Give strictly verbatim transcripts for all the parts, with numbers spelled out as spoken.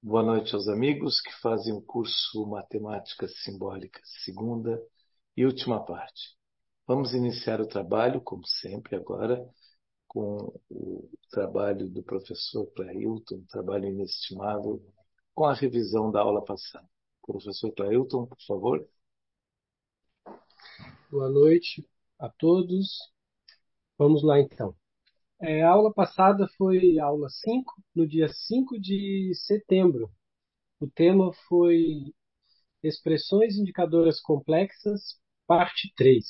Boa noite aos amigos que fazem o curso Matemática Simbólica, segunda e última parte. Vamos iniciar o trabalho, como sempre, agora, com o trabalho do professor Clailton, um trabalho inestimável, com a revisão da aula passada. Professor Clailton, por favor. Boa noite a todos. Vamos lá então. É, a aula passada foi a aula cinco, no dia cinco de setembro. O tema foi Expressões Indicadoras Complexas, parte três.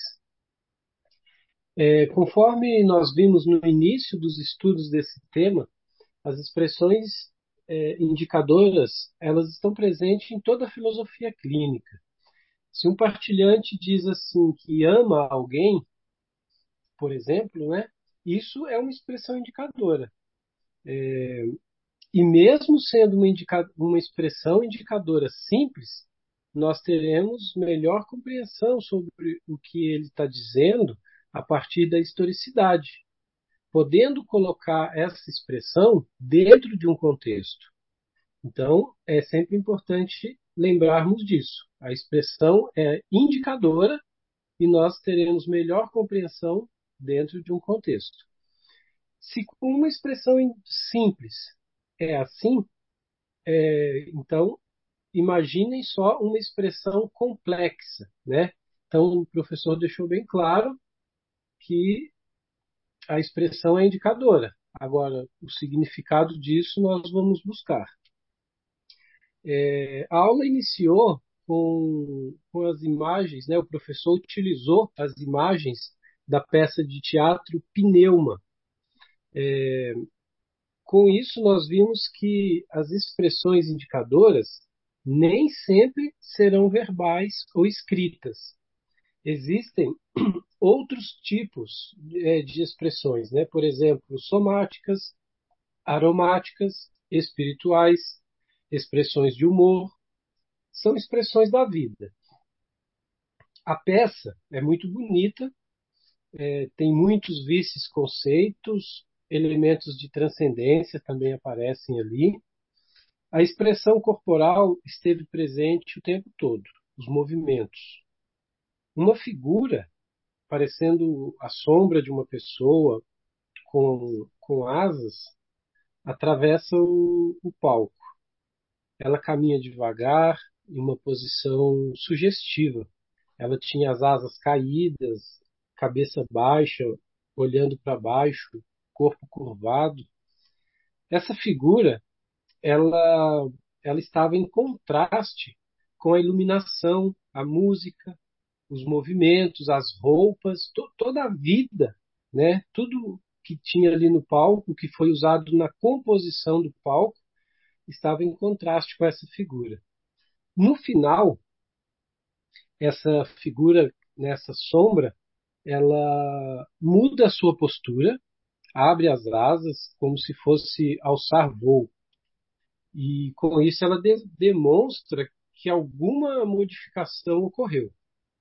É, conforme nós vimos no início dos estudos desse tema, as expressões é, indicadoras elas estão presentes em toda a filosofia clínica. Se um partilhante diz assim que ama alguém, por exemplo, né, isso é uma expressão indicadora. E mesmo sendo uma, indica uma expressão indicadora simples, nós teremos melhor compreensão sobre o que ele está dizendo a partir da historicidade, podendo colocar essa expressão dentro de um contexto. Então, é sempre importante lembrarmos disso. A expressão é indicadora e nós teremos melhor compreensão dentro de um contexto. Se com uma expressão simples é assim, é, então imaginem só uma expressão complexa, né? Então o professor deixou bem claro que a expressão é indicadora. Agora, o significado disso nós vamos buscar. É, a aula iniciou com, com as imagens, né? O professor utilizou as imagens da peça de teatro Pneuma. É, Com isso, nós vimos que as expressões indicadoras nem sempre serão verbais ou escritas. Existem outros tipos é, de expressões, né? Por exemplo, somáticas, aromáticas, espirituais, expressões de humor, são expressões da vida. A peça é muito bonita, é, tem muitos vice-conceitos, elementos de transcendência também aparecem ali. A expressão corporal esteve presente o tempo todo, os movimentos. Uma figura, parecendo a sombra de uma pessoa com, com asas, atravessa o, o palco. Ela caminha devagar, em uma posição sugestiva. Ela tinha as asas caídas, cabeça baixa, olhando para baixo, corpo curvado. Essa figura ela, ela estava em contraste com a iluminação, a música, os movimentos, as roupas, to, toda a vida, né? Tudo que tinha ali no palco, que foi usado na composição do palco, estava em contraste com essa figura. No final, essa figura, nessa sombra, ela muda a sua postura, abre as asas como se fosse alçar voo. E com isso ela de demonstra que alguma modificação ocorreu.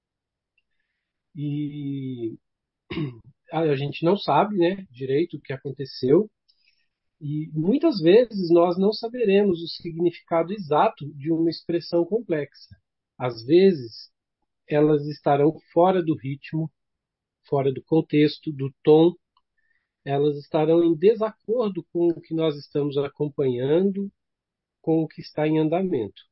E a gente não sabe, né, direito o que aconteceu. E muitas vezes nós não saberemos o significado exato de uma expressão complexa. Às vezes elas estarão fora do ritmo, fora do contexto, do tom, elas estarão em desacordo com o que nós estamos acompanhando, com o que está em andamento.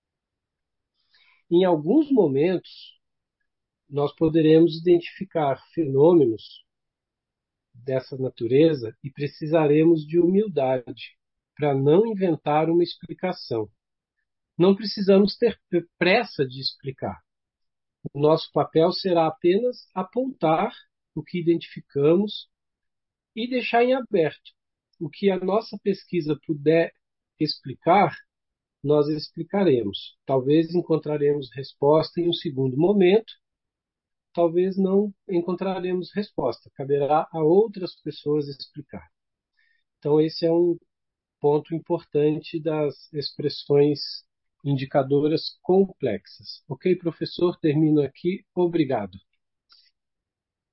Em alguns momentos, nós poderemos identificar fenômenos dessa natureza e precisaremos de humildade para não inventar uma explicação. Não precisamos ter pressa de explicar. O nosso papel será apenas apontar o que identificamos e deixar em aberto. O que a nossa pesquisa puder explicar, nós explicaremos. Talvez encontraremos resposta em um segundo momento, talvez não encontraremos resposta. Caberá a outras pessoas explicar. Então, esse é um ponto importante das expressões indicadoras complexas. Ok, professor? Termino aqui. Obrigado.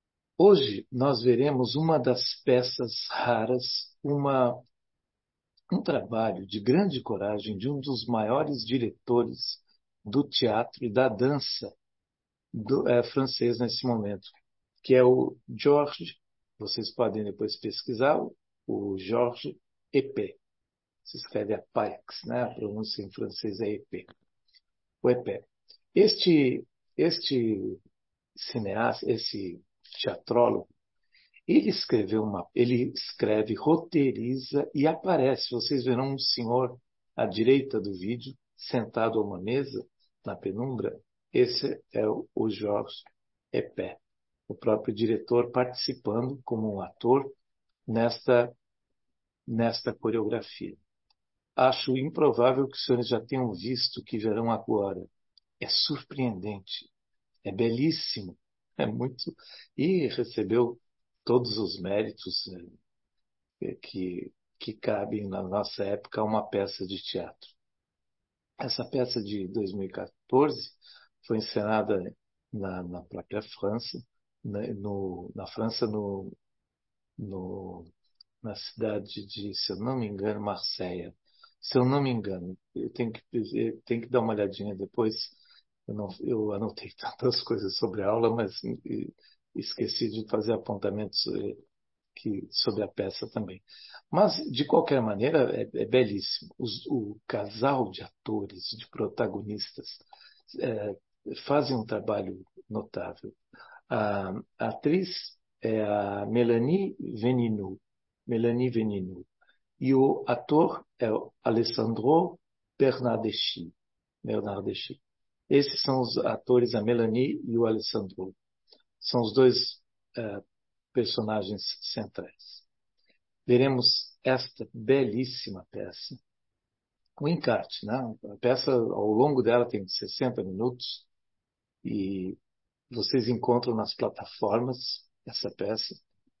Hoje nós veremos uma das peças raras, uma um trabalho de grande coragem de um dos maiores diretores do teatro e da dança do, é, francês nesse momento, que é o Georges, vocês podem depois pesquisar, o Georges Epée. Se escreve Apaix, né? A pronúncia em francês é Epée. O Epée. Este, este cineasta, esse teatrólogo, ele escreveu uma, ele escreve, roteiriza e aparece. Vocês verão um senhor à direita do vídeo, sentado a uma mesa na penumbra. Esse é o, o Georges Epée, o próprio diretor participando como um ator nesta nesta coreografia. Acho improvável que os senhores já tenham visto o que verão agora. É surpreendente, é belíssimo, é muito e recebeu todos os méritos eh, que, que cabem na nossa época a uma peça de teatro. Essa peça de dois mil e quatorze foi encenada na, na própria França, na, no, na França, no, no, na cidade de, se eu não me engano, Marseille. Se eu não me engano, eu tenho que, eu tenho que dar uma olhadinha depois. Eu, não, eu anotei tantas coisas sobre a aula, mas esqueci de fazer apontamentos que, sobre a peça também. Mas, de qualquer maneira, é, é belíssimo. Os, o casal de atores, de protagonistas, é, fazem um trabalho notável. A, a atriz é a Melanie Veninou, Melanie Veninou, e o ator é o Alessandro Bernardeschi. Bernardeschi. Esses são os atores, a Melanie e o Alessandro. São os dois uh, personagens centrais. Veremos esta belíssima peça. O encarte, né? A peça, ao longo dela, tem sessenta minutos e vocês encontram nas plataformas essa peça.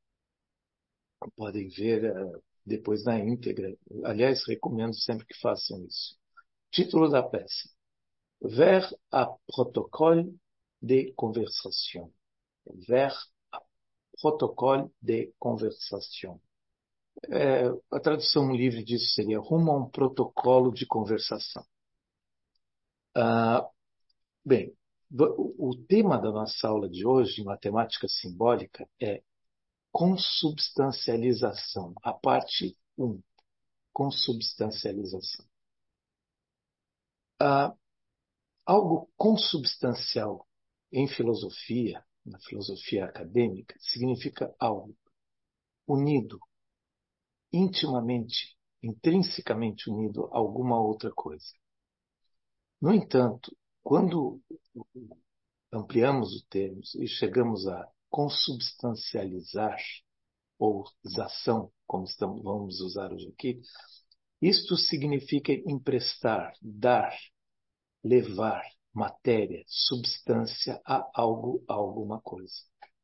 Podem ver uh, depois na íntegra. Aliás, recomendo sempre que façam isso. Título da peça: Vers à protocole de conversation. Vers à protocole de conversation. É, a tradução livre disso seria rumo a um protocolo de conversação. Ah, bem, o, o tema da nossa aula de hoje, matemática simbólica, é consubstancialização. A parte um, consubstancialização. Ah, algo consubstancial em filosofia, na filosofia acadêmica, significa algo unido, intimamente, intrinsecamente unido a alguma outra coisa. No entanto, quando ampliamos o termo e chegamos a consubstancializar, ou zação, como estamos, vamos usar hoje aqui, isto significa emprestar, dar, levar matéria, substância a algo, a alguma coisa.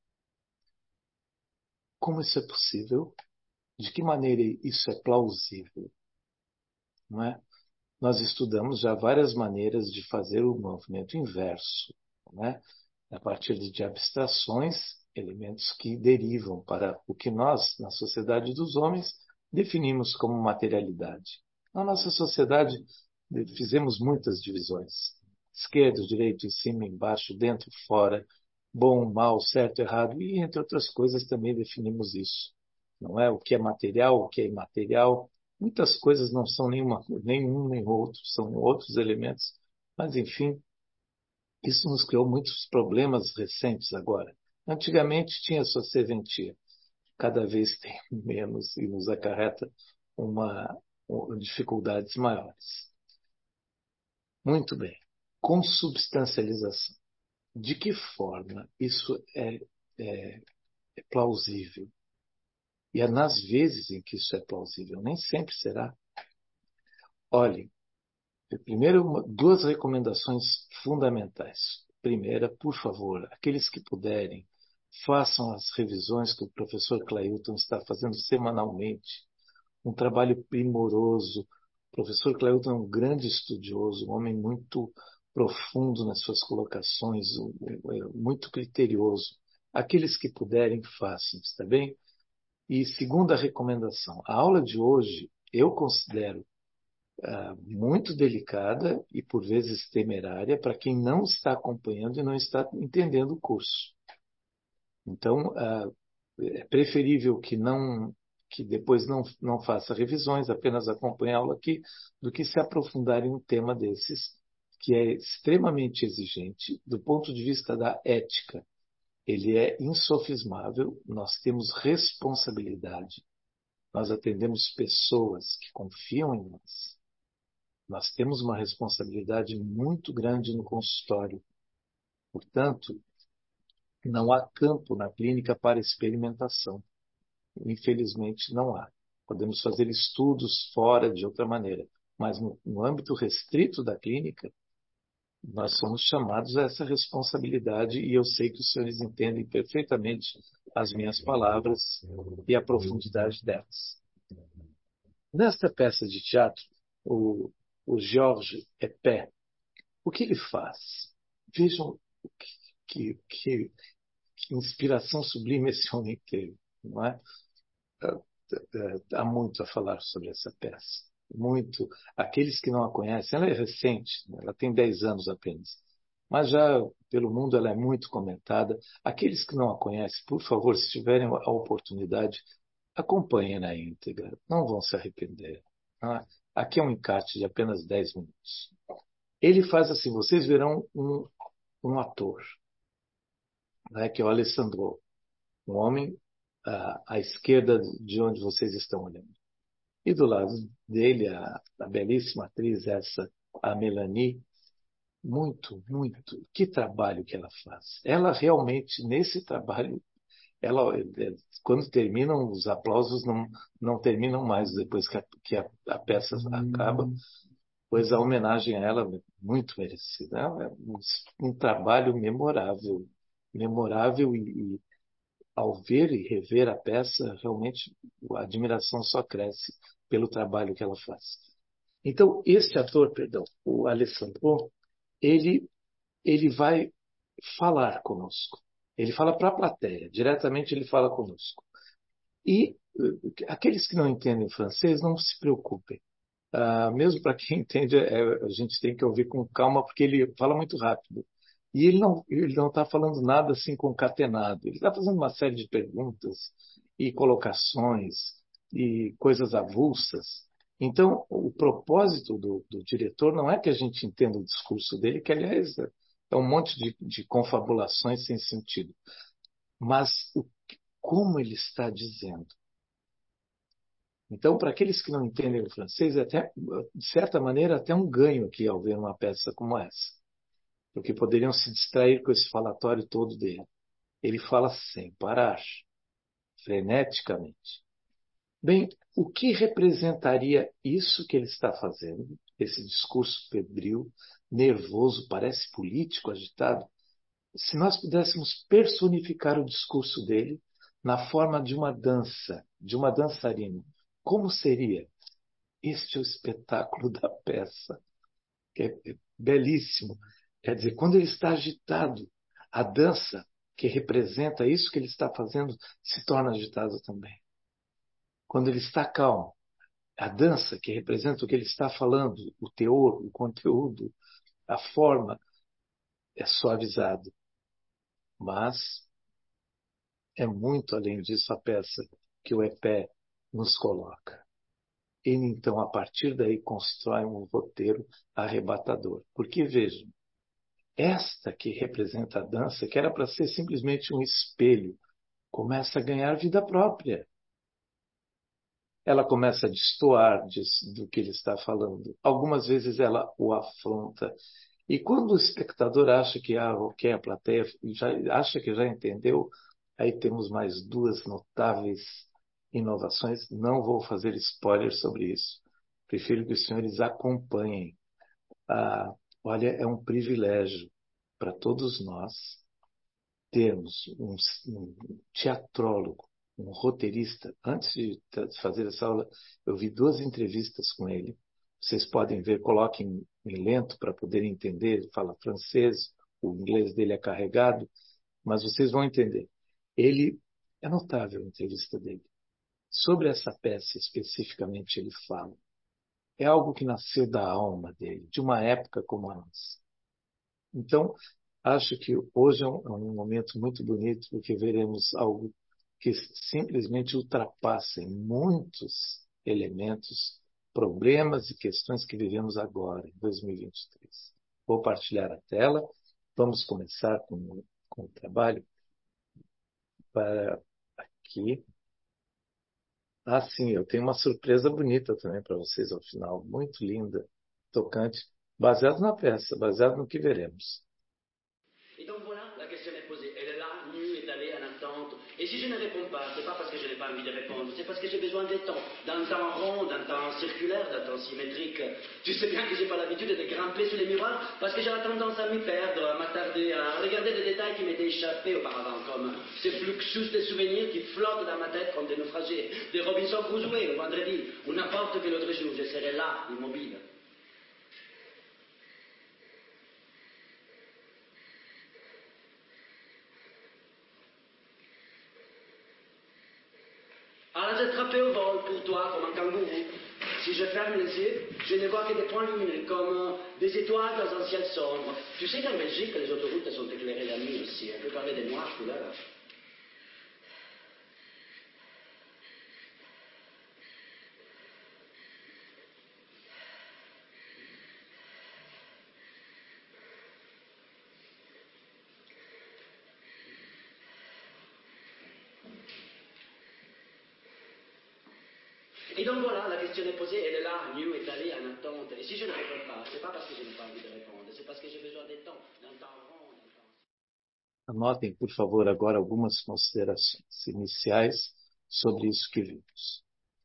Como isso é possível? De que maneira isso é plausível? Não é? Nós estudamos já várias maneiras de fazer o movimento inverso, não é? A partir de abstrações, elementos que derivam para o que nós, na sociedade dos homens, definimos como materialidade. Na nossa sociedade, fizemos muitas divisões: esquerdo, direito, em cima, embaixo, dentro, fora, bom, mal, certo, errado, e entre outras coisas também definimos isso. Não é? O que é material, o que é imaterial. Muitas coisas não são nenhuma, nem um nem outro, são outros elementos, mas enfim, isso nos criou muitos problemas recentes agora. Antigamente tinha sua serventia, cada vez tem menos e nos acarreta uma, uma dificuldades maiores. Muito bem. Consubstancialização. De que forma isso é, é, é plausível? E é nas vezes em que isso é plausível, nem sempre será. Olhem, primeiro, duas recomendações fundamentais. Primeira, por favor, aqueles que puderem, façam as revisões que o professor Clailton está fazendo semanalmente. Um trabalho primoroso. O professor Clailton é um grande estudioso, um homem muito profundo nas suas colocações, muito criterioso. Aqueles que puderem, façam, está bem? E segunda recomendação, a aula de hoje eu considero uh, muito delicada e, por vezes, temerária para quem não está acompanhando e não está entendendo o curso. Então, uh, é preferível que não que depois não, não faça revisões, apenas acompanhe a aula aqui, do que se aprofundar em um tema desses, que é extremamente exigente do ponto de vista da ética. Ele é insofismável, nós temos responsabilidade, nós atendemos pessoas que confiam em nós. Nós temos uma responsabilidade muito grande no consultório. Portanto, não há campo na clínica para experimentação. Infelizmente, não há. Podemos fazer estudos fora de outra maneira, mas no, no âmbito restrito da clínica, nós somos chamados a essa responsabilidade e eu sei que os senhores entendem perfeitamente as minhas palavras e a profundidade delas. Nesta peça de teatro, o, o Georges Epais, o que ele faz? Vejam que, que, que, que inspiração sublime esse homem teve, não é? Há muito a falar sobre essa peça. Muito. Aqueles que não a conhecem, ela é recente, ela tem dez anos apenas. Mas já pelo mundo ela é muito comentada. Aqueles que não a conhecem, por favor, se tiverem a oportunidade, acompanhem na íntegra. Não vão se arrepender. Ah, aqui é um encarte de apenas dez minutos. Ele faz assim, vocês verão um, um ator, né, que é o Alessandro, um homem à, à esquerda de onde vocês estão olhando. E do lado dele, a, a belíssima atriz, essa, a Melanie, muito, muito. Que trabalho que ela faz. Ela realmente, nesse trabalho, ela, quando terminam, os aplausos não, não terminam mais depois que a, que a, a peça acaba, pois a homenagem a ela é muito merecida. É um, um trabalho memorável. Memorável e, e, ao ver e rever a peça, realmente a admiração só cresce pelo trabalho que ela faz. Então, este ator, perdão, o Alessandro, ele, ele vai falar conosco. Ele fala para a plateia, diretamente ele fala conosco. E uh, aqueles que não entendem francês, não se preocupem. Uh, mesmo para quem entende, é, a gente tem que ouvir com calma, porque ele fala muito rápido. E ele não ele não está falando nada assim concatenado. Ele está fazendo uma série de perguntas e colocações e coisas avulsas. Então, o propósito do, do diretor não é que a gente entenda o discurso dele, que, aliás, é um monte de, de confabulações sem sentido. Mas o, como ele está dizendo. Então, para aqueles que não entendem o francês, é até, de certa maneira, até um ganho aqui ao ver uma peça como essa. Porque poderiam se distrair com esse falatório todo dele. Ele fala sem parar, freneticamente. Bem, o que representaria isso que ele está fazendo, esse discurso febril, nervoso, parece político, agitado, se nós pudéssemos personificar o discurso dele na forma de uma dança, de uma dançarina? Como seria? Este é o espetáculo da peça. É belíssimo. Quer dizer, quando ele está agitado, a dança que representa isso que ele está fazendo se torna agitada também. Quando ele está calmo, a dança que representa o que ele está falando, o teor, o conteúdo, a forma, é suavizada. Mas é muito além disso a peça que o Epé nos coloca. Ele, então, a partir daí, constrói um roteiro arrebatador. Porque, vejam, esta que representa a dança, que era para ser simplesmente um espelho, começa a ganhar vida própria. Ela começa a destoar disso, do que ele está falando. Algumas vezes ela o afronta. E quando o espectador acha que ah, okay, a plateia já, acha que já entendeu, aí temos mais duas notáveis inovações. Não vou fazer spoiler sobre isso. Prefiro que os senhores acompanhem. Ah, olha, é um privilégio para todos nós termos um, um teatrólogo, um roteirista. Antes de fazer essa aula, eu vi duas entrevistas com ele. Vocês podem ver, coloquem em lento para poderem entender. Ele fala francês, o inglês dele é carregado, mas vocês vão entender. Ele é notável a entrevista dele. Sobre essa peça especificamente ele fala. É algo que nasceu da alma dele, de uma época como a nossa. Então, acho que hoje é um, é um momento muito bonito, porque veremos algo que simplesmente ultrapassa em muitos elementos, problemas e questões que vivemos agora, em dois mil e vinte e três. Vou partilhar a tela. Vamos começar com, com o trabalho para aqui. Ah, sim, eu tenho uma surpresa bonita também para vocês ao final, muito linda, tocante, baseado na peça, baseado no que veremos. Et donc voilà, la question est posée. Elle est là, nue, étalée, en attente. Et si je ne réponds pas, c'est pas parce que je n'ai pas envie de répondre, c'est parce que j'ai besoin de temps. D'un temps rond, d'un temps circulaire, d'un temps symétrique. Tu sais bien que j'ai pas l'habitude de grimper sur les miroirs parce que j'ai la tendance à m'y perdre, à m'attarder, à regarder des détails qui m'étaient échappés auparavant, comme ces fluxus de souvenirs qui flottent dans ma tête comme des naufragés, des Robinson Crusoe au vendredi, ou n'importe quel autre jour, je serai là, immobile. Alors j'ai attrapé au vol pour toi comme un kangourou. Si je ferme les yeux, je ne vois que des points lumineux, comme euh, des étoiles dans un ciel sombre. Tu sais qu'en Belgique, les autoroutes sont éclairées la nuit aussi. On peut parler des noires couleurs. Et donc voilà, la question est posée, elle est là, nue, étalée, en attente. Et si je ne réponds pas, c'est pas parce que je n'ai pas envie de répondre, c'est parce que j'ai besoin de temps, d'un temps rond, d'un temps... Anotem, por favor, agora algumas considerações iniciais sobre isso que vimos.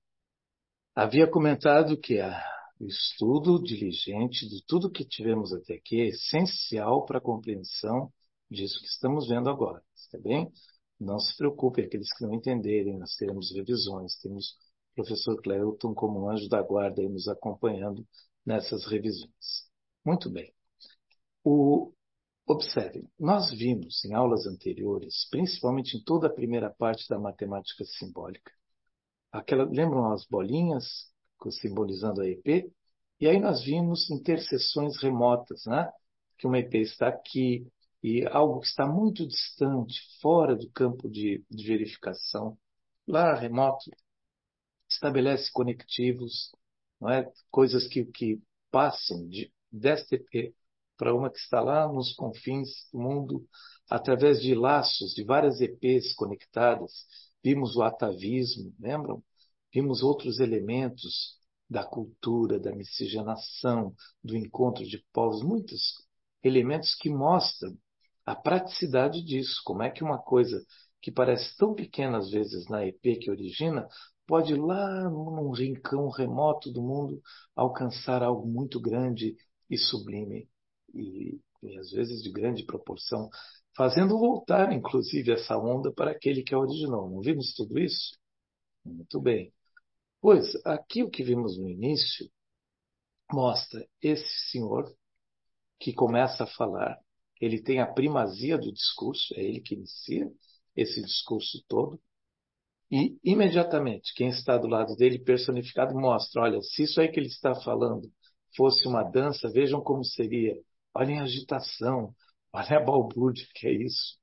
Havia comentado que a, o estudo diligente de tudo que tivemos até aqui é essencial para a compreensão disso que estamos vendo agora. Está bem? Não se preocupem, aqueles que não entenderem, nós teremos revisões, temos o professor Cleuton como um anjo da guarda aí nos acompanhando nessas revisões. Muito bem. O, observem, nós vimos em aulas anteriores, principalmente em toda a primeira parte da matemática simbólica, aquela, lembram as bolinhas simbolizando a E P? E aí nós vimos interseções remotas, né? Que uma E P está aqui e algo que está muito distante, fora do campo de, de verificação, lá remoto, estabelece conectivos, não é? Coisas que, que passam de, desta E P para uma que está lá nos confins do mundo, através de laços de várias E Ps conectadas. Vimos o atavismo, lembram? Vimos outros elementos da cultura, da miscigenação, do encontro de povos, muitos elementos que mostram a praticidade disso, como é que uma coisa que parece tão pequena às vezes na E P que origina, pode lá num rincão remoto do mundo alcançar algo muito grande e sublime, e, e às vezes de grande proporção, fazendo voltar inclusive essa onda para aquele que a originou. Não vimos tudo isso? Muito bem. Pois, aqui o que vimos no início mostra esse senhor que começa a falar. Ele tem a primazia do discurso, é ele que inicia esse discurso todo. E, imediatamente, quem está do lado dele, personificado, mostra, olha, se isso aí que ele está falando fosse uma dança, vejam como seria. Olhem a agitação, olhem a balbúrdia, que é isso.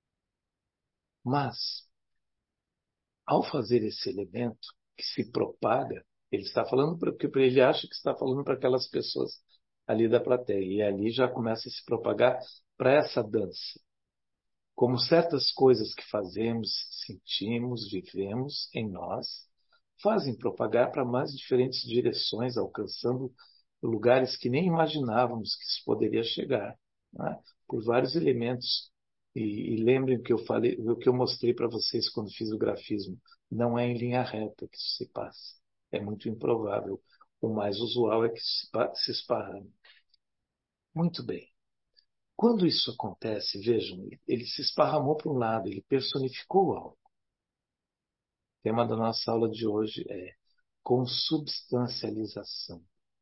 Mas, ao fazer esse elemento que se propaga, ele está falando porque ele acha que está falando para aquelas pessoas ali da plateia. E ali já começa a se propagar para essa dança. Como certas coisas que fazemos, sentimos, vivemos em nós, fazem propagar para mais diferentes direções, alcançando lugares que nem imaginávamos que isso poderia chegar, né? Por vários elementos. E, e lembrem que eu falei, o que eu mostrei para vocês quando fiz o grafismo, não é em linha reta que isso se passa. É muito improvável. O mais usual é que se esparrame. Muito bem. Quando isso acontece, vejam, ele se esparramou para um lado, ele personificou algo. O tema da nossa aula de hoje é consubstancialização.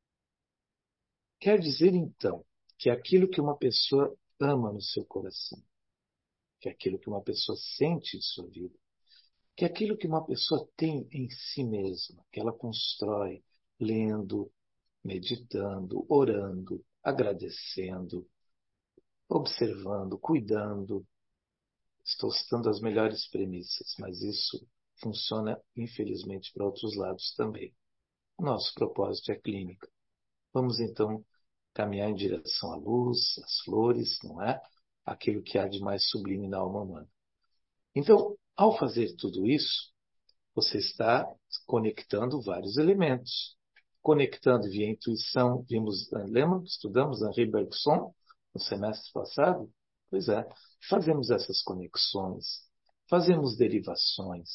Quer dizer, então, que aquilo que uma pessoa ama no seu coração, que aquilo que uma pessoa sente em sua vida, que aquilo que uma pessoa tem em si mesma, que ela constrói lendo, meditando, orando, agradecendo, observando, cuidando. Estou citando as melhores premissas, mas isso funciona, infelizmente, para outros lados também. Nosso propósito é clínica. Vamos, então, caminhar em direção à luz, às flores, não é? Aquilo que há de mais sublime na alma humana. Então, ao fazer tudo isso, você está conectando vários elementos. Conectando via intuição, vimos, lembra que estudamos Henri Bergson no semestre passado? Pois é, fazemos essas conexões, fazemos derivações.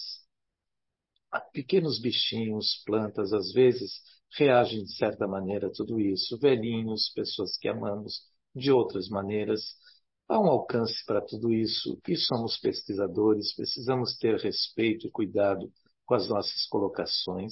Pequenos bichinhos, plantas, às vezes, reagem de certa maneira a tudo isso. Velhinhos, pessoas que amamos, de outras maneiras. Há um alcance para tudo isso e somos pesquisadores, precisamos ter respeito e cuidado com as nossas colocações.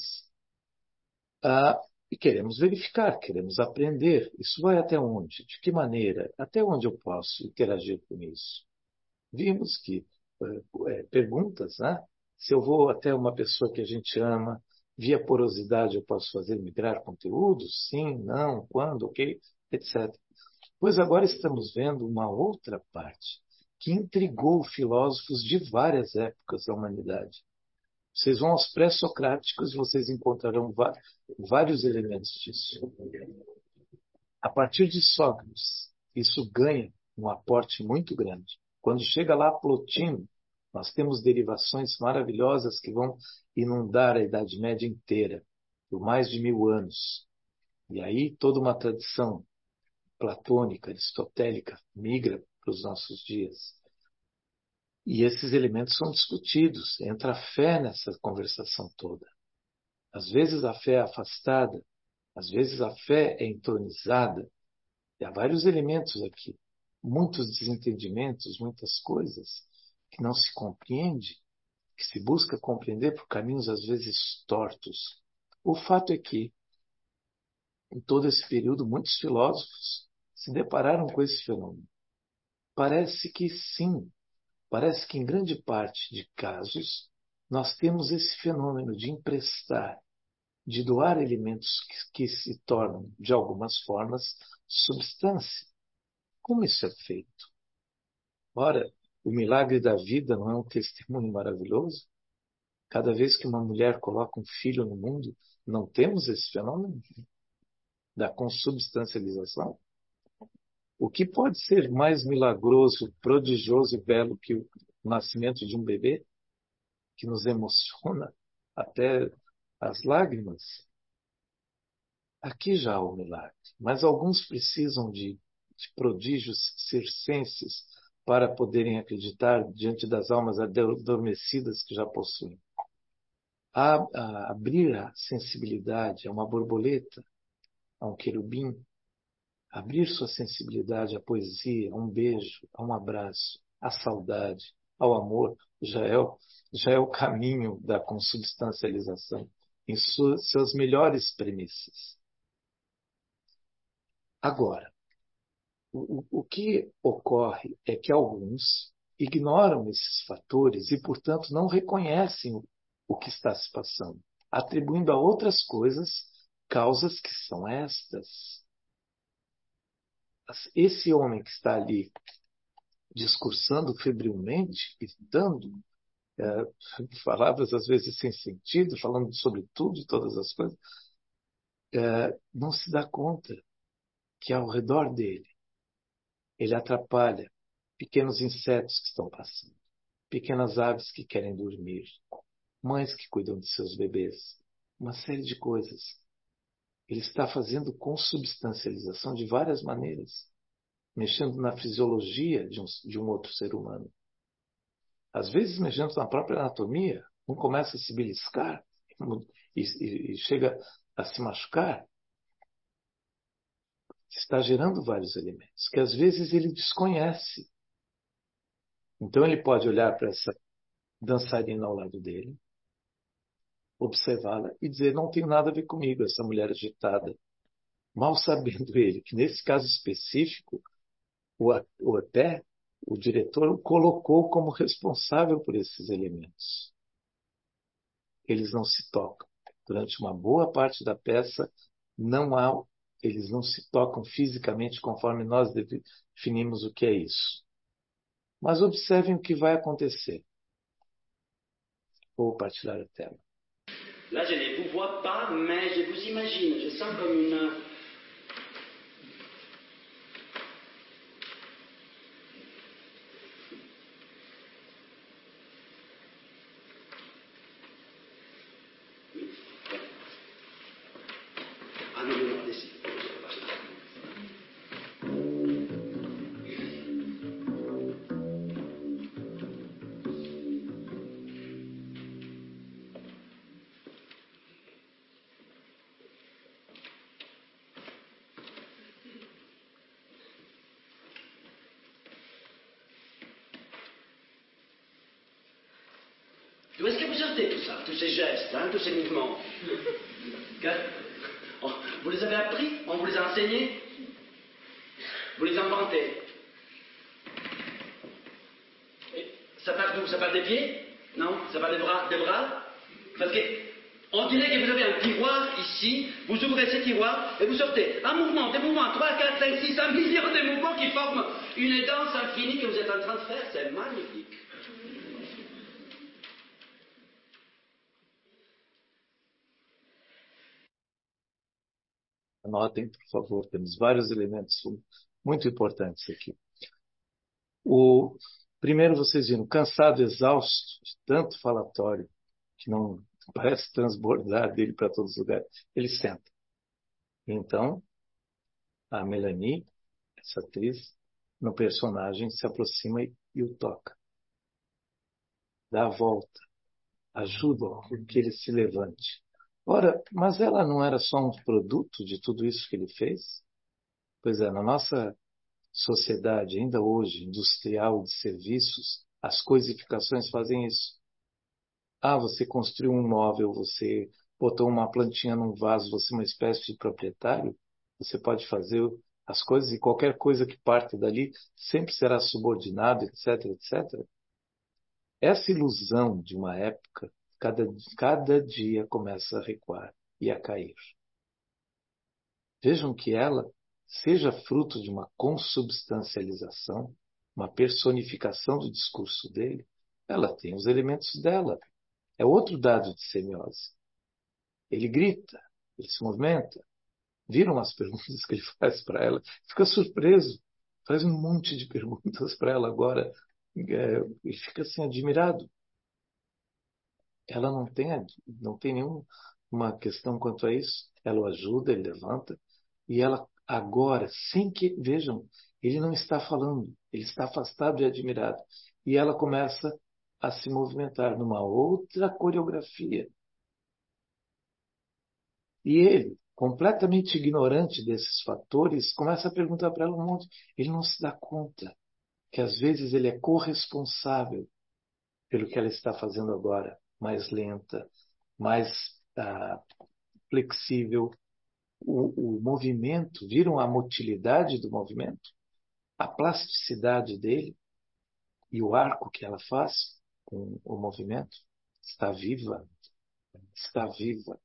Ah, e queremos verificar, queremos aprender. Isso vai até onde? De que maneira? Até onde eu posso interagir com isso? Vimos que é, perguntas, né? Se eu vou até uma pessoa que a gente ama, via porosidade eu posso fazer migrar conteúdos? Sim, não, quando, ok, etcétera. Pois agora estamos vendo uma outra parte que intrigou filósofos de várias épocas da humanidade. Vocês vão aos pré-socráticos e vocês encontrarão vários elementos disso. A partir de Sócrates, isso ganha um aporte muito grande. Quando chega lá Plotino, nós temos derivações maravilhosas que vão inundar a Idade Média inteira, por mais de mil anos. E aí toda uma tradição platônica, aristotélica, migra para os nossos dias. E esses elementos são discutidos, entra a fé nessa conversação toda. Às vezes a fé é afastada, às vezes a fé é entronizada. E há vários elementos aqui, muitos desentendimentos, muitas coisas que não se compreende, que se busca compreender por caminhos às vezes tortos. O fato é que, em todo esse período, muitos filósofos se depararam com esse fenômeno. Parece que sim, parece que em grande parte de casos nós temos esse fenômeno de emprestar, de doar elementos que, que se tornam, de algumas formas, substância. Como isso é feito? Ora, o milagre da vida não é um testemunho maravilhoso? Cada vez que uma mulher coloca um filho no mundo, não temos esse fenômeno da consubstancialização? O que pode ser mais milagroso, prodigioso e belo que o nascimento de um bebê, que nos emociona até as lágrimas? Aqui já há o milagre, mas alguns precisam de, de prodígios circenses para poderem acreditar diante das almas adormecidas que já possuem. A, a abrir a sensibilidade a uma borboleta, a um querubim, abrir sua sensibilidade à poesia, a um beijo, a um abraço, à saudade, ao amor, já é o, já é o caminho da consubstancialização em suas, suas melhores premissas. Agora, o, o que ocorre é que alguns ignoram esses fatores e, portanto, não reconhecem o, o que está se passando, atribuindo a outras coisas causas que são estas. Esse homem que está ali discursando febrilmente e dando é, palavras às vezes sem sentido, falando sobre tudo e todas as coisas, é, não se dá conta que ao redor dele ele atrapalha pequenos insetos que estão passando, pequenas aves que querem dormir, mães que cuidam de seus bebês, uma série de coisas. Ele está fazendo consubstancialização de várias maneiras, mexendo na fisiologia de um, de um outro ser humano. Às vezes mexendo na própria anatomia, um começa a se beliscar e, e, e chega a se machucar. Está gerando vários elementos que às vezes ele desconhece. Então ele pode olhar para essa dançarina ao lado dele, observá-la e dizer: não tem nada a ver comigo, essa mulher agitada. Mal sabendo ele que nesse caso específico, o, o até o diretor o colocou como responsável por esses elementos. eles não se tocam. Durante uma boa parte da peça, não há, eles não se tocam fisicamente conforme nós definimos o que é isso. Mas observem o que vai acontecer. Vou partilhar a tela. Là, je ne vous vois pas, mais je vous imagine. Je sens comme une... Ah non, non, non, laissez. D'où est-ce que vous sortez tout ça, tous ces gestes, hein, tous ces mouvements? Que... Oh, vous les avez appris? On vous les a enseignés? Vous les inventez? Et ça part d'où? Ça part des pieds? Non? Ça part des bras? Des bras? Parce que on dirait que vous avez un tiroir ici, vous ouvrez ce tiroir et vous sortez un mouvement, des mouvements, trois, quatre, cinq, six, un million de mouvements qui forment une danse infinie que vous êtes en train de faire. C'est magnifique. Anotem, por favor, temos vários elementos muito importantes aqui. O primeiro, vocês viram, cansado, exausto, de tanto falatório, que não parece transbordar dele para todos os lugares. Ele senta. Então, a Melanie, essa atriz, no personagem, se aproxima e, e o toca. Dá a volta. Ajuda que ele se levante. Ora, mas ela não era só um produto de tudo isso que ele fez? Pois é, na nossa sociedade, ainda hoje, industrial de serviços, as coisificações fazem isso. Ah, você construiu um móvel, você botou uma plantinha num vaso, você é uma espécie de proprietário, você pode fazer as coisas e qualquer coisa que parta dali sempre será subordinado, etc, etcétera. Essa ilusão de uma época, cada, cada dia começa a recuar e a cair. Vejam que ela seja fruto de uma consubstancialização, uma personificação do discurso dele, ela tem os elementos dela. É outro dado de semiose. Ele grita, ele se movimenta. Viram as perguntas que ele faz para ela? Fica surpreso. Faz um monte de perguntas para ela agora. É, ele fica assim admirado. Ela não tem, não tem nenhuma questão quanto a isso. Ela o ajuda, ele levanta. E ela agora, sem que... Vejam, ele não está falando. Ele está afastado e admirado. E ela começa a se movimentar numa outra coreografia. E ele, completamente ignorante desses fatores, começa a perguntar para ela um monte. Ele não se dá conta que às vezes ele é corresponsável pelo que ela está fazendo agora, mais lenta, mais ah, flexível. O, o movimento, viram a motilidade do movimento? A plasticidade dele e o arco que ela faz com o movimento? Está viva, está viva.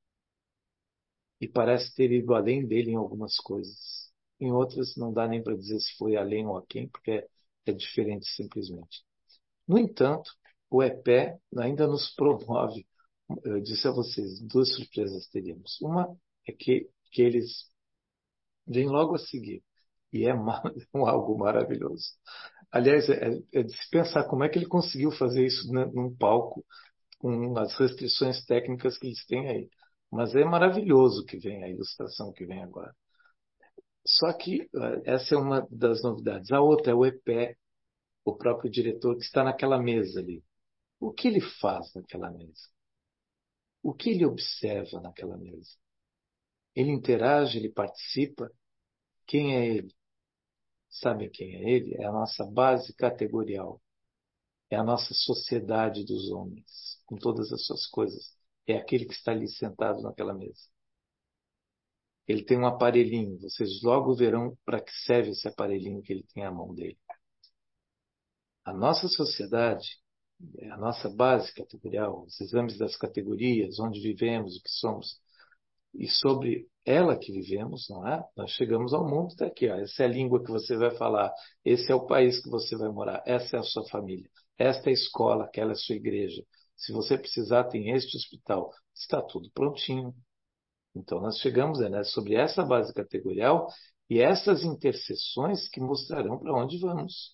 E parece ter ido além dele em algumas coisas. Em outras não dá nem para dizer se foi além ou a quem, porque é, é diferente simplesmente. No entanto, o E P E ainda nos promove, eu disse a vocês, duas surpresas teríamos. Uma é que, que eles vêm logo a seguir. E é algo maravilhoso. Aliás, é, é de se pensar como é que ele conseguiu fazer isso num palco com as restrições técnicas que eles têm aí. Mas é maravilhoso que vem a ilustração que vem agora. Só que essa é uma das novidades. A outra é o E P E, o próprio diretor, que está naquela mesa ali. O que ele faz naquela mesa? O que ele observa naquela mesa? Ele interage, ele participa? Quem é ele? Sabem quem é ele? É a nossa base categorial. É a nossa sociedade dos homens, com todas as suas coisas. É aquele que está ali sentado naquela mesa. Ele tem um aparelhinho. Vocês logo verão para que serve esse aparelhinho que ele tem à mão dele. A nossa sociedade é a nossa base categorial, os exames das categorias, onde vivemos, o que somos, e sobre ela que vivemos, não é? Nós chegamos ao mundo daqui, ó. Essa é a língua que você vai falar, esse é o país que você vai morar, essa é a sua família, esta é a escola, aquela é a sua igreja. Se você precisar, tem este hospital. Está tudo prontinho. Então, nós chegamos né, sobre essa base categorial e essas interseções que mostrarão para onde vamos.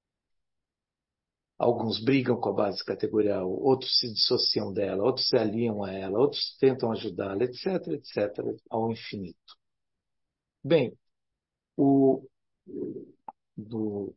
Alguns brigam com a base categorial, outros se dissociam dela, outros se aliam a ela, outros tentam ajudá-la, etc, etc, ao infinito. Bem, o, do,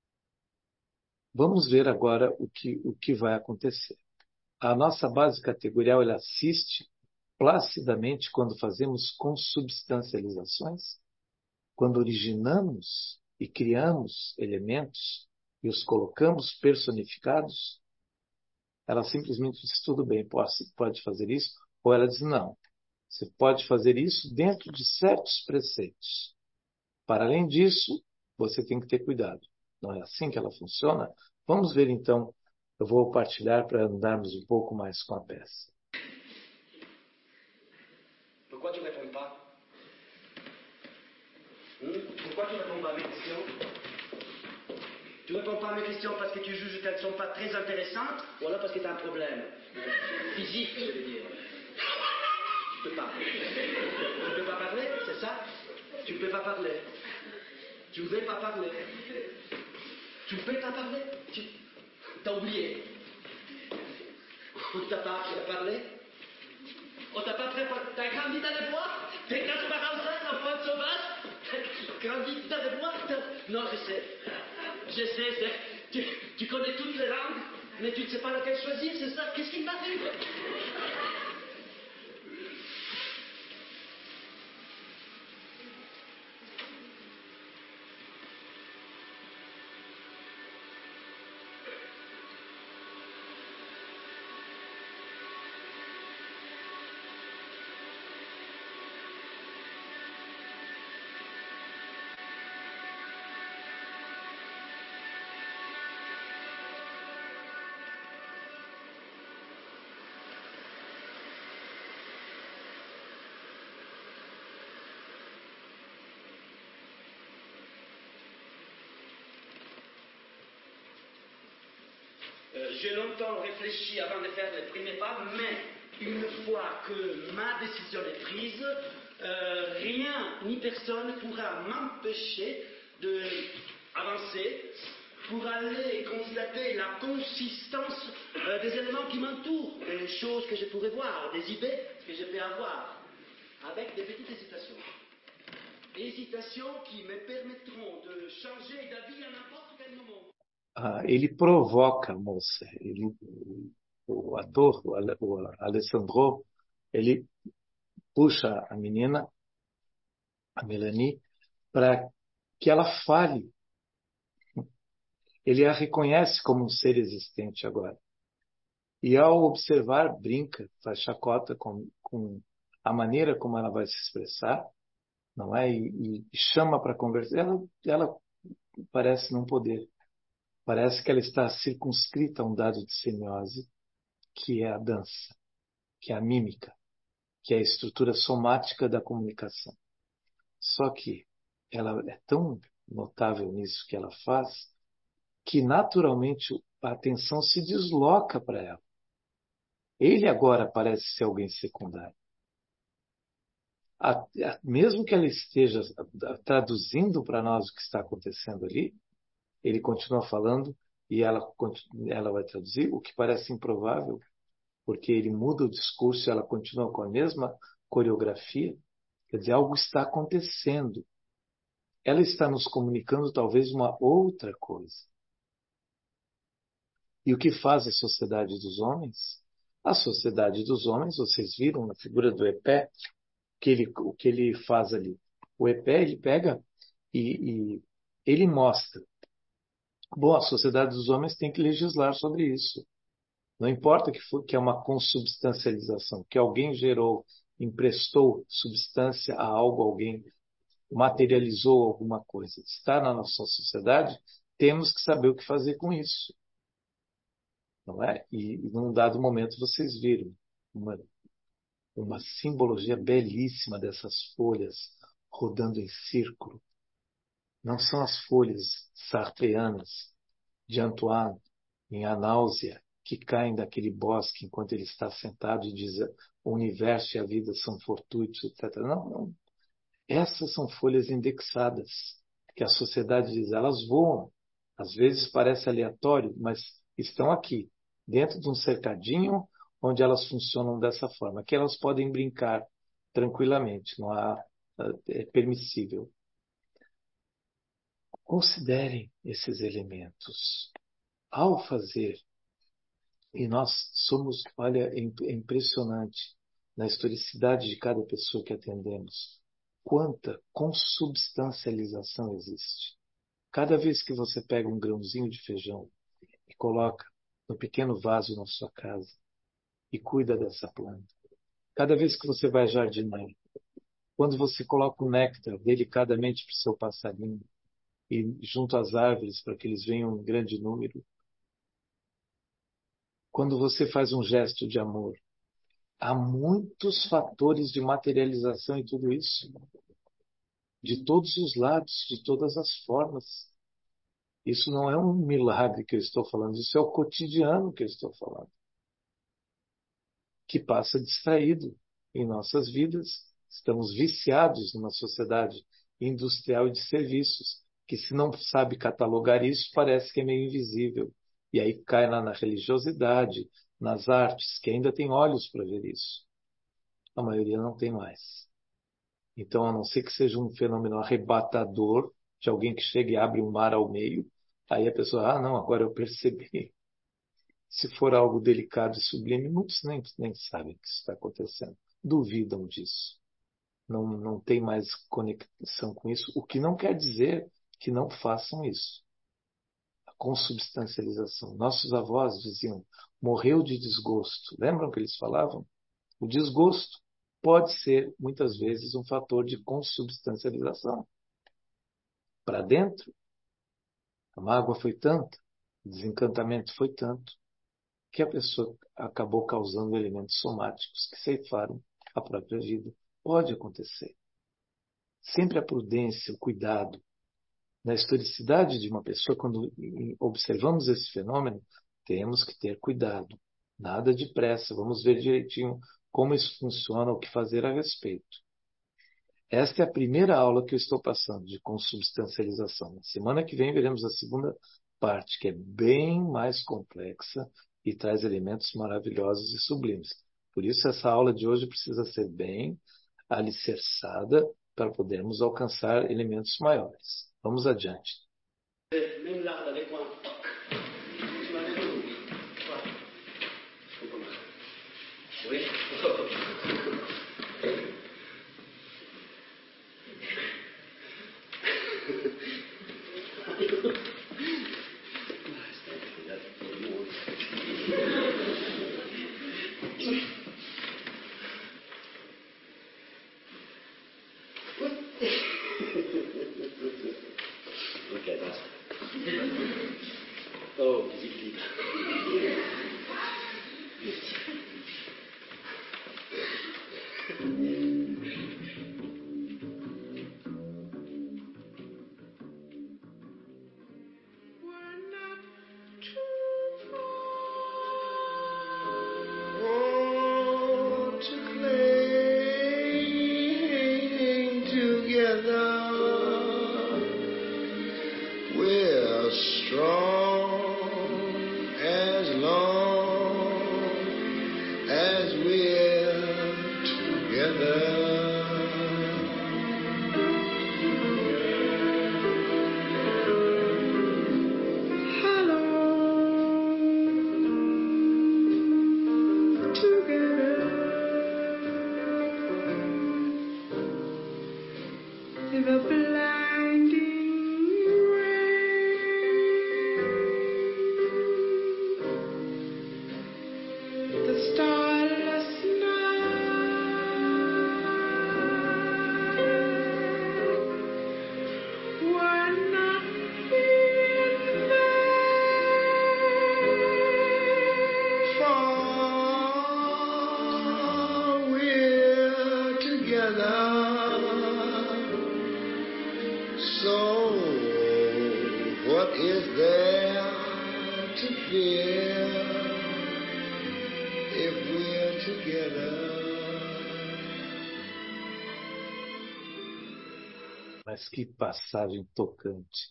vamos ver agora o que, o que vai acontecer. A nossa base categorial ela assiste placidamente quando fazemos consubstancializações, quando originamos e criamos elementos e os colocamos personificados. Ela simplesmente diz, tudo bem, pode, pode fazer isso. Ou ela diz, não, você pode fazer isso dentro de certos preceitos. Para além disso, você tem que ter cuidado. Não é assim que ela funciona? Vamos ver então, eu vou partilhar para andarmos um pouco mais com a peça. Pourquoi tu ne réponds pas? Hum? Pourquoi tu ne réponds pas à mes questions? Tu ne réponds pas à mes questions parce que tu juges qu'elles ne sont pas très intéressantes ou alors parce que tu as un problème physique, je veux dire. Tu ne peux pas. Tu ne peux pas parler, c'est ça? Tu ne peux pas parler. Tu ne veux pas parler. Tu ne peux pas parler. Tu as oublié. On ne t'a pas appris à parler. On t'a pas préparé. T'as grandi dans les bois. T'es Kasparausen, enfant sauvage. T'as grandi dans les bois. Non, je sais. Je sais, c'est... Tu, tu connais toutes les langues, mais tu ne sais pas laquelle choisir, c'est ça? Qu'est-ce qui m'arrive? Euh, j'ai longtemps réfléchi avant de faire le premier pas, mais une fois que ma décision est prise, euh, rien ni personne pourra m'empêcher d'avancer pour aller constater la consistance euh, des éléments qui m'entourent, des choses que je pourrais voir, des idées que je peux avoir, avec des petites hésitations. Hésitations qui me permettront de changer d'avis à n'importe quel moment. Ah, ele provoca a moça. Ele, o ator, o Alessandro, ele puxa a menina, a Melanie, para que ela fale. Ele a reconhece como um ser existente agora. E ao observar, brinca, faz chacota com, com a maneira como ela vai se expressar, não é? E, e chama para conversar. Ela, ela parece não poder. Parece que ela está circunscrita a um dado de semiose, que é a dança, que é a mímica, que é a estrutura somática da comunicação. Só que ela é tão notável nisso que ela faz, que naturalmente a atenção se desloca para ela. Ele agora parece ser alguém secundário. A, a, mesmo que ela esteja traduzindo para nós o que está acontecendo ali, ele continua falando e ela, ela vai traduzir, o que parece improvável, porque ele muda o discurso e ela continua com a mesma coreografia. Quer dizer, algo está acontecendo. Ela está nos comunicando talvez uma outra coisa. E o que faz a sociedade dos homens? A sociedade dos homens, vocês viram na figura do Epé, que ele, o que ele faz ali. O Epé, ele pega e, e ele mostra. Bom, a sociedade dos homens tem que legislar sobre isso. Não importa que, for, que é uma consubstancialização, que alguém gerou, emprestou substância a algo, alguém materializou alguma coisa. Está na nossa sociedade, temos que saber o que fazer com isso. não é? E, e num dado momento vocês viram uma, uma simbologia belíssima dessas folhas rodando em círculo. Não são as folhas sartreanas de Antoine em A Náusea, que caem daquele bosque enquanto ele está sentado e diz o universo e a vida são fortuitos, etcétera. Não, não. Essas são folhas indexadas, que a sociedade diz, elas voam. Às vezes parece aleatório, mas estão aqui, dentro de um cercadinho onde elas funcionam dessa forma. Aqui elas podem brincar tranquilamente, não há, é permissível. Considerem esses elementos. Ao fazer, e nós somos, olha, é impressionante, na historicidade de cada pessoa que atendemos, quanta consubstancialização existe. Cada vez que você pega um grãozinho de feijão e coloca no pequeno vaso na sua casa e cuida dessa planta, cada vez que você vai jardinar, quando você coloca o néctar delicadamente para o seu passarinho e junto às árvores para que eles venham em grande número, quando você faz um gesto de amor, há muitos fatores de materialização em tudo isso, de todos os lados, de todas as formas. Isso não é um milagre que eu estou falando, isso é o cotidiano que eu estou falando, que passa distraído em nossas vidas. Estamos viciados numa sociedade industrial e de serviços, que se não sabe catalogar isso, parece que é meio invisível. E aí cai lá na religiosidade, nas artes, que ainda tem olhos para ver isso. A maioria não tem mais. Então, a não ser que seja um fenômeno arrebatador, de alguém que chega e abre um mar ao meio, aí a pessoa, ah, não, agora eu percebi. Se for algo delicado e sublime, muitos nem, nem sabem que isso está acontecendo. Duvidam disso. Não, não tem mais conexão com isso, o que não quer dizer que não façam isso. A consubstancialização. Nossos avós diziam, morreu de desgosto. Lembram que eles falavam? O desgosto pode ser, muitas vezes, um fator de consubstancialização. Para dentro, a mágoa foi tanta, o desencantamento foi tanto, que a pessoa acabou causando elementos somáticos que ceifaram a própria vida. Pode acontecer. Sempre a prudência, o cuidado. Na historicidade de uma pessoa, quando observamos esse fenômeno, temos que ter cuidado. Nada de pressa. Vamos ver direitinho como isso funciona, o que fazer a respeito. Esta é a primeira aula que eu estou passando de consubstancialização. Na semana que vem veremos a segunda parte, que é bem mais complexa e traz elementos maravilhosos e sublimes. Por isso, essa aula de hoje precisa ser bem alicerçada para podermos alcançar elementos maiores. Vamos adiante. Même là, dans les coins. Tu m'avais dit. Oui. Ok, that's Oh, easy In the blinding rain. So, what is there to fear if we're together? Mas que passagem tocante.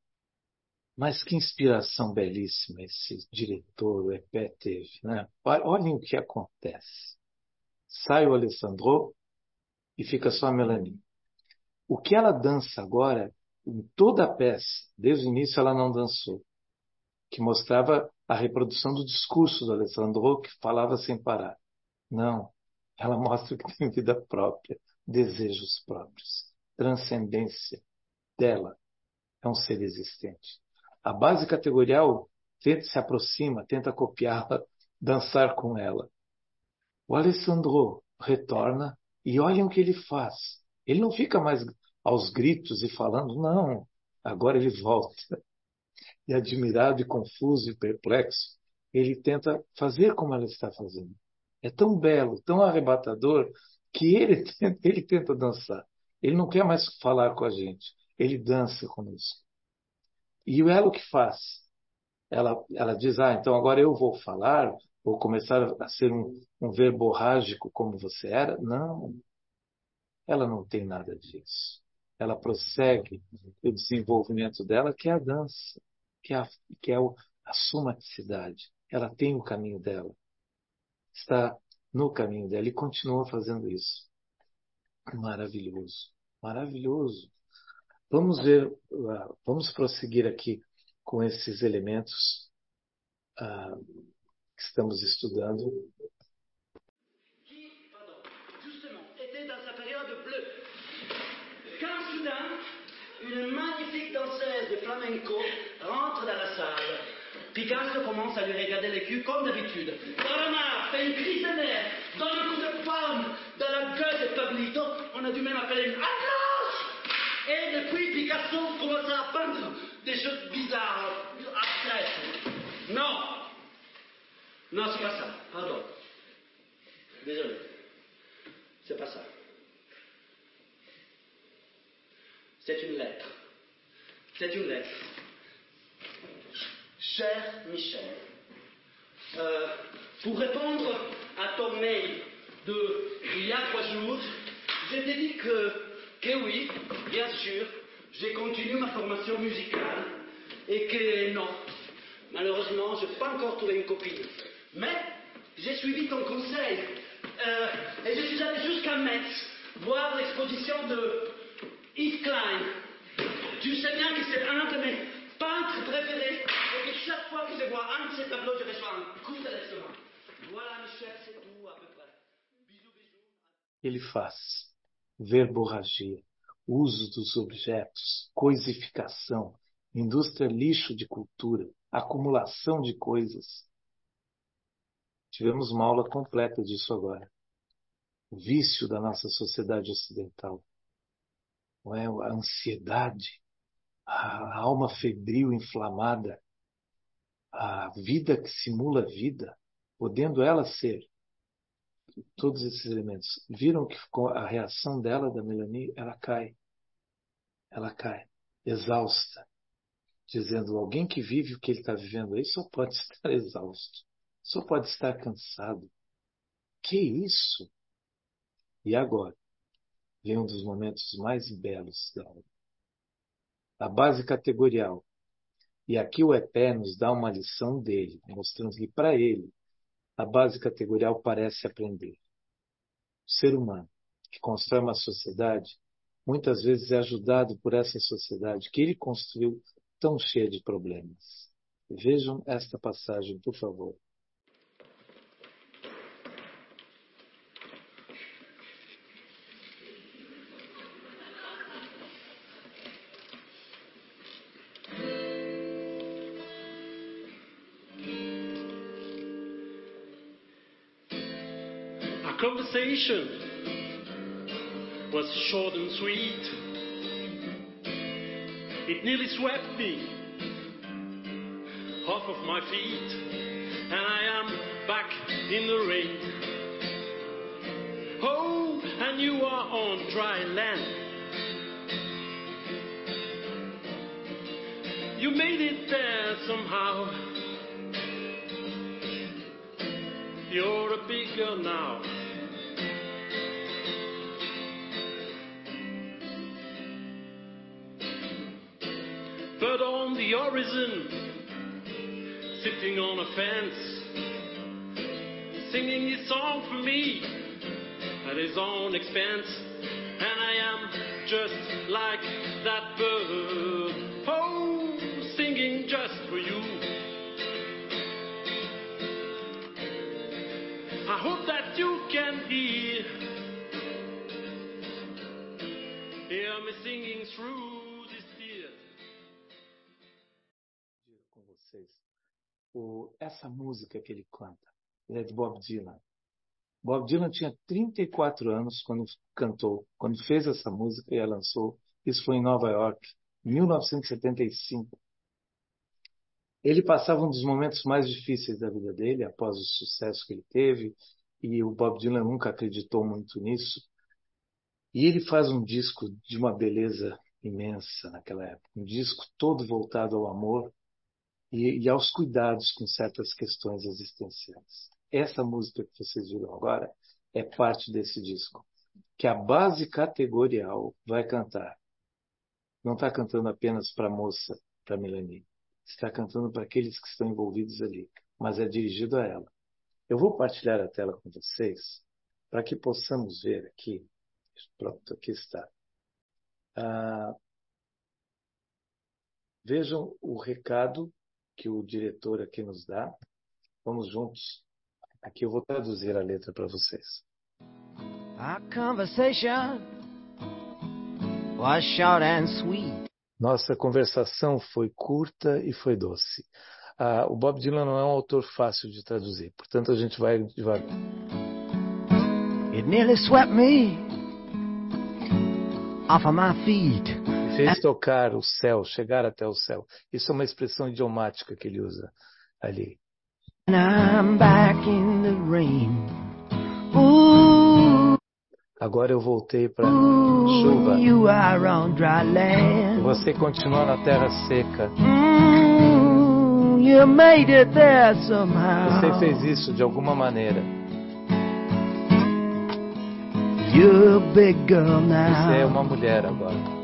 Mas que inspiração belíssima esse diretor, o Epé, teve, né? Olhem o que acontece. Sai o Alessandro e fica só a Melanie. O que ela dança agora, em toda a peça, desde o início ela não dançou, que mostrava a reprodução do discurso do Alessandro, que falava sem parar. Não, ela mostra que tem vida própria, desejos próprios, transcendência dela. É um ser existente. A base categorial tenta, se aproxima, tenta copiá-la, dançar com ela. O Alessandro retorna e olhem o que ele faz. Ele não fica mais aos gritos e falando, não. Agora ele volta. E admirado e confuso e perplexo, ele tenta fazer como ela está fazendo. É tão belo, tão arrebatador, que ele tenta, ele tenta dançar. Ele não quer mais falar com a gente. Ele dança conosco. E ela o que faz? Ela, ela diz, ah, então agora eu vou falar, vou começar a ser um, um verborrágico como você era? Não, ela não tem nada disso. Ela prossegue o desenvolvimento dela, que é a dança, que é a, que é o, a somaticidade. Ela tem o caminho dela, está no caminho dela e continua fazendo isso. Maravilhoso, maravilhoso. Vamos ver, uh, vamos prosseguir aqui com esses elementos uh, que estamos estudando. Qui, pardon, justement, était dans sa période bleue. Quand soudain, une magnifique danseuse de flamenco rentre dans la salle. Picasso commence à lui regarder les culs comme d'habitude. Bernard fait une crise de nerfs, donne un coup de palme dans la gueule de Pablito. On a dû même appeler une applause. Et depuis, Picasso commence à peindre des choses bizarres, abstraites. Non, non, c'est pas ça. Pardon. Désolé. C'est pas ça. C'est une lettre. C'est une lettre. Cher Michel, euh, pour répondre à ton mail de il y a trois jours, je t'ai dit que, que oui, bien sûr, j'ai continué ma formation musicale et que non, malheureusement, je n'ai pas encore trouvé une copine. Mais j'ai suivi ton conseil euh, et je suis allé jusqu'à Metz voir l'exposition de Yves Klein. Tu sais bien que c'est un de mes peintres préférés et que chaque fois que je vois un de ces tableaux, je reçois un coup de l'estomac. Voilà, Michel, c'est tout à peu près. Bisous, bisous. Ele faz verborragia, uso dos objetos, coisificação, indústria lixo de cultura, acumulação de coisas. Tivemos uma aula completa disso agora. O vício da nossa sociedade ocidental. Não é? A ansiedade, a alma febril, inflamada, a vida que simula vida, podendo ela ser todos esses elementos. Viram que a reação dela, da Melanie, ela cai. Ela cai, exausta, dizendo, alguém que vive o que ele está vivendo aí só pode estar exausto, só pode estar cansado. Que isso? E agora? Vem um dos momentos mais belos da obra. A base categorial. E aqui o Epé nos dá uma lição dele, mostrando que para ele a base categorial parece aprender. O ser humano que constrói uma sociedade, muitas vezes é ajudado por essa sociedade que ele construiu tão cheia de problemas. Vejam esta passagem, por favor. Conversation was short and sweet. It nearly swept me off of my feet, and I am back in the rain. Oh, and you are on dry land. You made it there somehow. You're a big girl now. But on the horizon, sitting on a fence, singing his song for me at his own expense. And I am just like that bird, oh, singing just for you. I hope that you can hear, hear me singing through this tear. Com vocês, o, essa música que ele canta é de Bob Dylan. Bob Dylan tinha trinta e quatro anos quando cantou, quando fez essa música e a lançou. Isso foi em Nova York, em mil novecentos e setenta e cinco. Ele passava um dos momentos mais difíceis da vida dele, após o sucesso que ele teve, e o Bob Dylan nunca acreditou muito nisso. E ele faz um disco de uma beleza imensa naquela época, um disco todo voltado ao amor e, e aos cuidados com certas questões existenciais. Essa música que vocês viram agora é parte desse disco, que a base categorial vai cantar. Não está cantando apenas para a moça, para a Melanie. Está cantando para aqueles que estão envolvidos ali, mas é dirigido a ela. Eu vou partilhar a tela com vocês para que possamos ver aqui. Pronto, aqui está. Ah, vejam o recado que o diretor aqui nos dá. Vamos juntos. Aqui eu vou traduzir a letra para vocês. Our conversation was short and sweet. Nossa conversação foi curta e foi doce. Ah, o Bob Dylan não é um autor fácil de traduzir, portanto a gente vai devagar. It nearly swept me off of my feet. E fez tocar o céu, chegar até o céu. Isso é uma expressão idiomática que ele usa ali. And I'm back in the rain. Ooh, Agora eu voltei para chuva. you are on dry land. Você continua na terra seca. Mm, you made it there somehow. Você fez isso de alguma maneira. You're a big girl Você é now. uma mulher agora.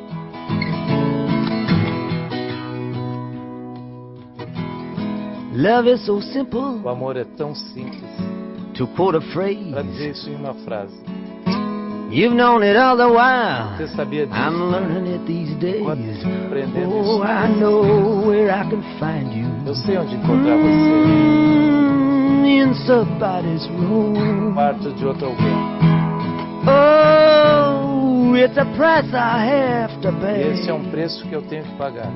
Love is so simple. O amor é tão simples. To quote a Para phrase, dizer isso em uma frase. you've known it all the while. Você sabia disso? I'm learning it these days. Enquanto aprendendo Oh, isso, I know where I can find you. eu sei onde encontrar você. Mm, in somebody's No room. quarto de outro alguém. Oh, it's a price I have to E pay. esse é um preço que eu tenho que pagar.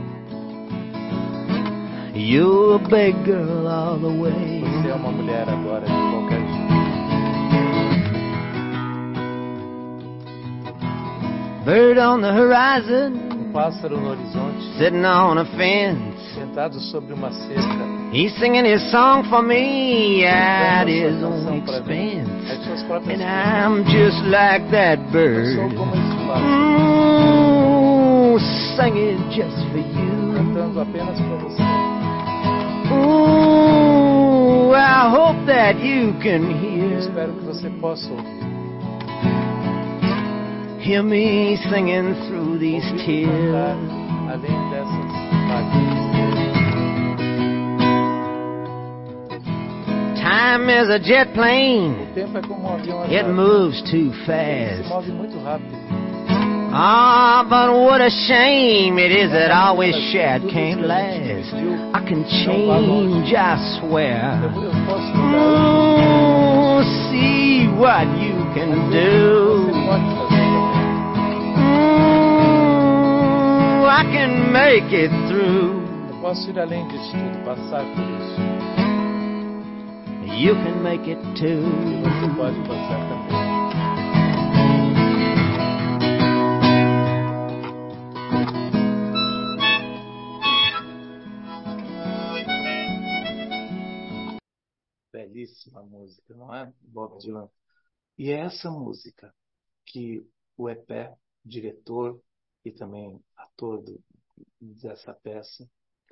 You're a big girl all the way. Você é uma mulher agora de qualquer jeito. Bird on the horizon, Um pássaro no horizonte, sitting on a fence. sentado sobre uma cerca. He's singing his song for me at Canta his sua own canção para mim. expense. É de suas próprias And vidas. I'm just like that Eu sou bird. como esse pássaro, Ooh, singing just for you. cantando apenas para você. Ooh, I hope that you can Eu hear. espero que você possa ouvir. Hear me singing through these Ouvir cantar tears. além dessas lágrimas. Time is a jet plane. O tempo é como um avião a It jato. moves too Ele se fast. move muito rápido. Ah, but what a shame it is that all we shared can't last. I can change, I swear. Eu, eu posso mudar. Oh, see what you can Você do. pode fazer. Oh, I can make it through. Eu posso ir além disso tudo, passar por isso. You can make it too. Você pode passar também. Belíssima música, não é? Bob Dylan. E é essa música que o Epé, diretor e também ator do, dessa peça,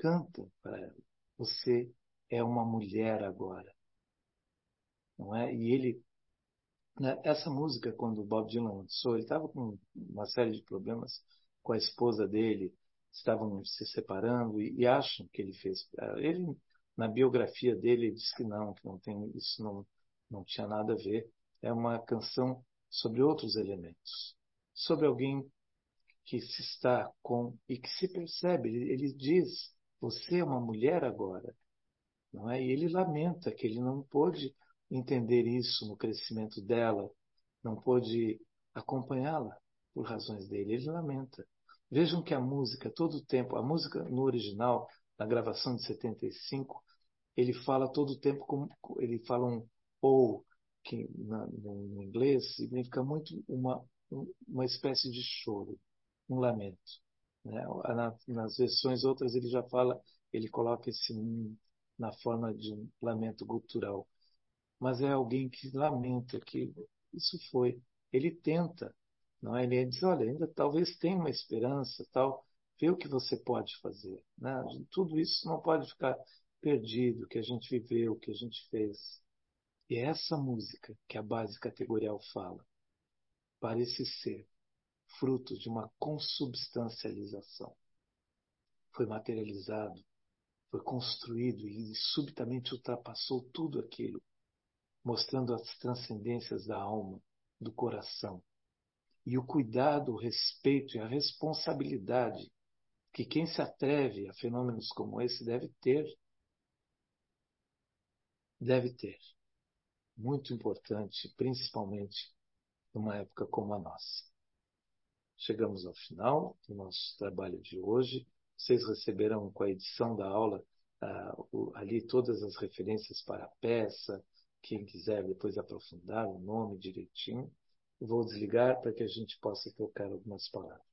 canta para ela: você é uma mulher agora, não é? E ele, né, essa música, quando o Bob Dylan lançou, ele estava com uma série de problemas com a esposa dele, estavam se separando e, e acham que ele fez. Ele, na biografia dele, ele diz que não, que não tem, isso não, não tinha nada a ver. É uma canção sobre outros elementos, sobre alguém que se está com e que se percebe. Ele, ele diz: você é uma mulher agora, não é? E ele lamenta que ele não pôde entender isso no crescimento dela, não pôde acompanhá-la por razões dele. Ele lamenta. Vejam que a música, todo o tempo, a música no original, na gravação de setenta e cinco, ele fala todo o tempo como ele fala um ou, que na, no, no inglês significa muito uma, uma espécie de choro, um lamento, né? Na, nas versões outras ele já fala, ele coloca esse na forma de um lamento gutural, mas é alguém que lamenta que isso foi. Ele tenta, não é? Ele diz: olha, ainda talvez tenha uma esperança, tal. Vê o que você pode fazer, né? Tudo isso não pode ficar perdido, o que a gente viveu, o que a gente fez. E é essa música que a base categorial fala parece ser fruto de uma consubstancialização. Foi materializado, foi construído e subitamente ultrapassou tudo aquilo, mostrando as transcendências da alma, do coração, e o cuidado, o respeito e a responsabilidade que quem se atreve a fenômenos como esse deve ter. Deve ter. Muito importante, principalmente numa época como a nossa. Chegamos ao final do nosso trabalho de hoje. Vocês receberão com a edição da aula uh, o, ali todas as referências para a peça. Quem quiser depois aprofundar o nome direitinho. Eu vou desligar para que a gente possa trocar algumas palavras.